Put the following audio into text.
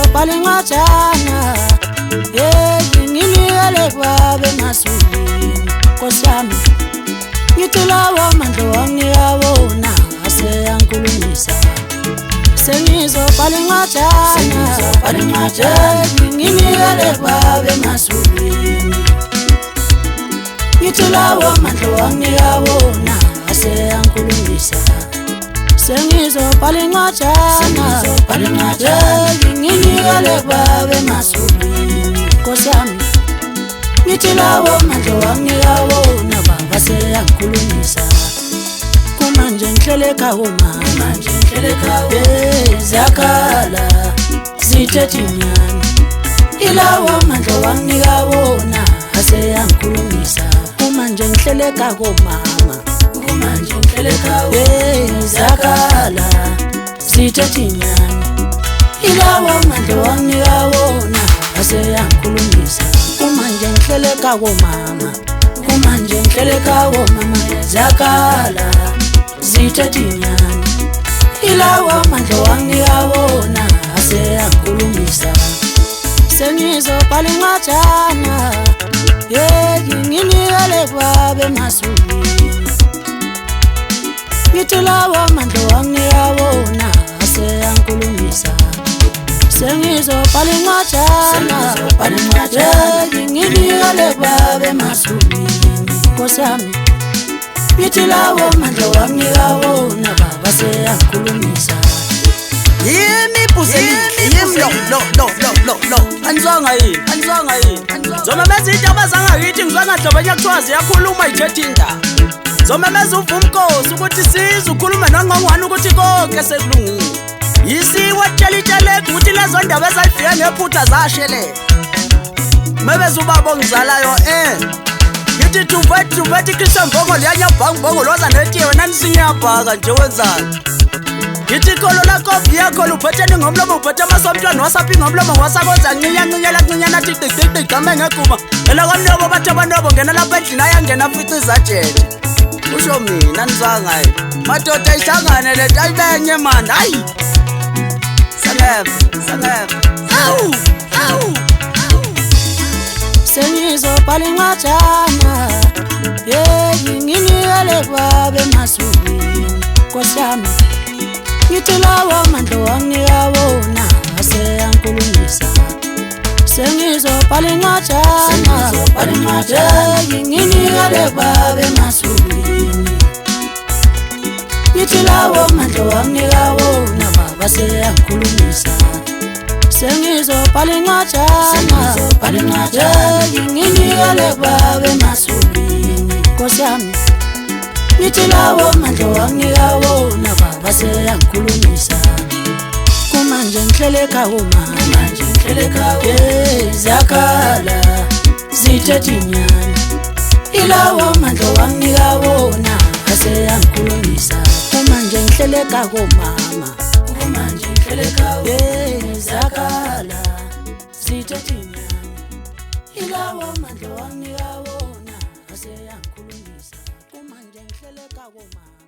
ngizobhala incwajana nginikele kwabe masulini Nkosi yami ngithi lawo amandla wangiyabona aseyankulumisa sengizobhala incwajana nginikele kwabe masulini ngithi lawo amandla wangiyabona aseyankulumisa sengizobhala incwajana nginikele kwabe masulini Nkosi yami ngithi lawo amandla wangiyabona baba seyankulumisa kumanje ngihlele ekhaya zakhala zithethe inyani ilawo amandla wangiyabona aseyankulumisa kumanje ngihlele ekhaya zakhala zithethe inyani ilawo amandla wangiyabona aseyankulumisa kumanje ngihlele ekhaya zakhala zithethe inyani ilawo amandla wangiyabona aseyankulumisa sengizobhala incwajana nginikele kwabe masulini ngithi lawo amandla wangiyabona aseyankulumisa sengizobhala incwajana nginikele kwabe masulini Nkosi yami ngithi lawo amandla wangiyabona baba seyankulumisa yimi anizwanga yini zomemeza indaba zangakithi ngizwa ngadlobenya kuthiwa ziyakhuluma ithethe indaba zomemeza uvumkosi ukuthi size ukhulume nongqongwane ukuthi konke sekulungile yisiwe tshelitsheleke ukuthi lezo ndaba ezayifike ngephutha zashelela mebeza ubaba ongizalayo ngithi thuvethi Christian Mbongo liyanyabhangbongo lwaza netiwe nanisinyabhaka nje wenzani ngithi kholo lakho yakho luphethe ngomlomo uphethe amasomntwana wasaphi ngomlomo wasakoza ncinyana athi qiqiqi game ngeguma elakanobo bathi abanobo ngena lapha endlini ayangena fica izajele usho mina nizwanga yini madoda ihlangane le nto ayibenye mani hayi sangeva awu sengizobhala incwajana nginikele kwabe masulini Nkosi yami ngithi lawo amandla wangiyabona aseyankulumisa sengizobhala incwajana nginikele kwabe masulini ngithi lawo amandla wangiyabona baba seyankulumisa sengizobhala incwajana nginikele kwabe masulini Nkosi yami ngithi lawo amandla wangiyabona baba seyankulumisa kumanje ngihlele ekhaya zakhala zithethe inyani ilawo amandla wangiyabona aseyankulumisa kumanje ngihlele ekhaya zakhala zithethe inyani ilawo amandla wangiyabona aseyankulumisa kumanje ngihlele ekhaya